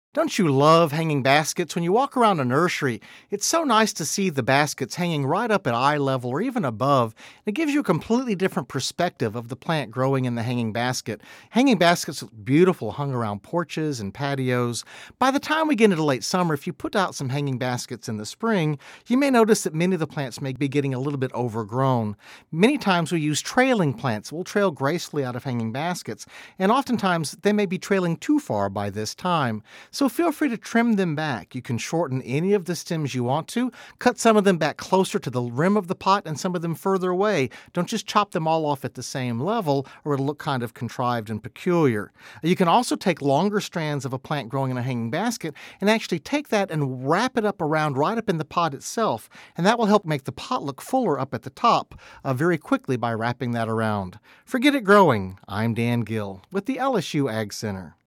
Don't you love hanging baskets? When you walk around a nursery, it's so nice to see the baskets hanging right up at eye level or even above. It gives you a completely different perspective of the plant growing in the hanging basket. Hanging baskets look beautiful hung around porches and patios. By the time we get into late summer, if you put out some hanging baskets in the spring, you may notice that many of the plants may be getting a little bit overgrown. Many times we use trailing plants. We'll trail gracefully out of hanging baskets, and oftentimes they may be trailing too far by this time. So feel free to trim them back. You can shorten any of the stems you want to, cut some of them back closer to the rim of the pot and some of them further away. Don't just chop them all off at the same level or it'll look kind of contrived and peculiar. You can also take longer strands of a plant growing in a hanging basket and actually take that and wrap it up around right up in the pot itself, and that will help make the pot look fuller up at the top very quickly by wrapping that around. Forget it growing. I'm Dan Gill with the LSU Ag Center.